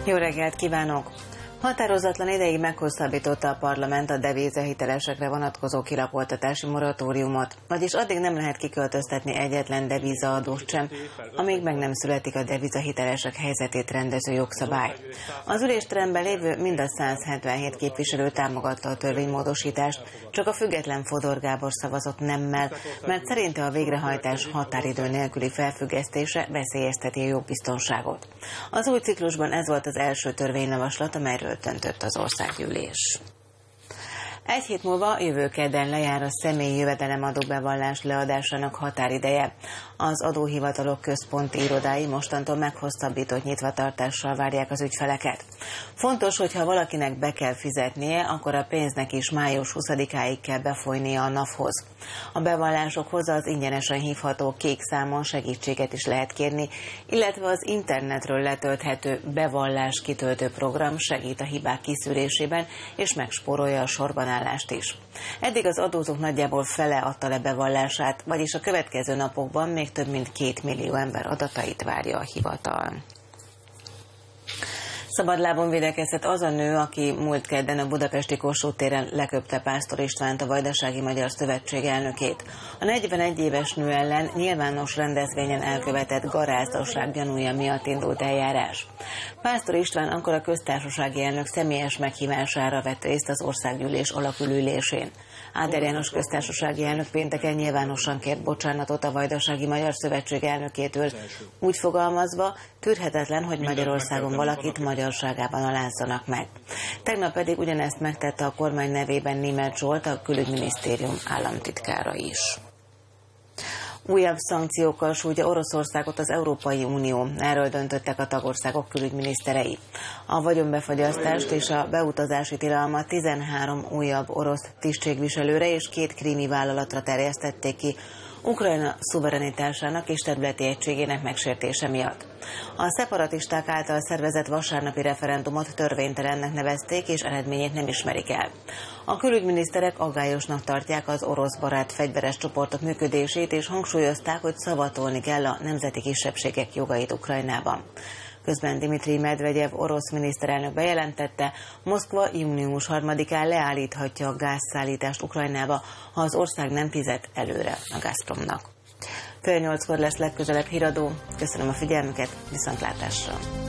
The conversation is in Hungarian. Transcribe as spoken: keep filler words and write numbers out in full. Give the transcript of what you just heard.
Jó reggelt kívánok! Határozatlan ideig meghosszabbította a parlament a devízahitelesekre vonatkozó kilakoltatási moratóriumot, vagyis addig nem lehet kiköltöztetni egyetlen devízaadóst sem, amíg meg nem születik a devizahitelesek helyzetét rendező jogszabály. Az ülésteremben lévő mind a száz hetvenhét képviselő támogatta a törvénymódosítást, csak a független Fodor Gábor szavazott nemmel, mert szerinte a végrehajtás határidő nélküli felfüggesztése veszélyezteti a jogbiztonságot. Az új ciklusban ez volt az első törvényjavaslat, amelyről döntött az országgyűlés. Egy hét múlva jövő kedden lejár a személyi jövedelemadó bevallás leadásának határideje. Az adóhivatalok központi irodái mostantól meghosszabbított nyitvatartással várják az ügyfeleket. Fontos, hogyha valakinek be kell fizetnie, akkor a pénznek is május huszadikáig kell befolynia a NAV-hoz. A bevallásokhoz az ingyenesen hívható kék számon segítséget is lehet kérni, illetve az internetről letölthető bevallás kitöltő program segít a hibák kiszűrésében és megspórolja a sorban állást is. Eddig az adózók nagyjából fele adta le bevallását, vagyis a következő napokban még több mint két millió ember adatait várja a hivatal. Szabadlábon védekezett az a nő, aki múlt kedden a budapesti Kossuth téren leköpte Pásztor Istvánt, a Vajdasági Magyar Szövetség elnökét. A negyvenegy éves nő ellen nyilvános rendezvényen elkövetett garázdaság gyanúja miatt indult eljárás. Pásztor István akkor a köztársasági elnök személyes meghívására vett részt az országgyűlés alapülésén. Áder János köztársasági elnök pénteken nyilvánosan kért bocsánatot a Vajdasági Magyar Szövetség elnökétől, úgy fogalmazva, tűrhetetlen, hogy Magyarországon valakit magyarságában alázzanak meg. Tegnap pedig ugyanezt megtette a kormány nevében Németh Zsolt, a Külügyminisztérium államtitkára is. Újabb szankciókkal sújtja Oroszországot az Európai Unió. Erről döntöttek a tagországok külügyminiszterei. A vagyonbefagyasztást és a beutazási tilalmat tizenhárom újabb orosz tisztségviselőre és két krími vállalatra terjesztették ki, Ukrajna szuverenitásának és területi egységének megsértése miatt. A szeparatisták által szervezett vasárnapi referendumot törvénytelennek nevezték, és eredményét nem ismerik el. A külügyminiszterek aggályosnak tartják az orosz barát fegyveres csoportok működését, és hangsúlyozták, hogy szavatolni kell a nemzeti kisebbségek jogait Ukrajnában. Közben Dmitrij Medvegyev orosz miniszterelnök bejelentette, Moszkva június harmadikán leállíthatja a gázszállítást Ukrajnába, ha az ország nem fizet előre a Gazpromnak. Fél nyolckor lesz legközelebb híradó. Köszönöm a figyelmüket, viszontlátásra!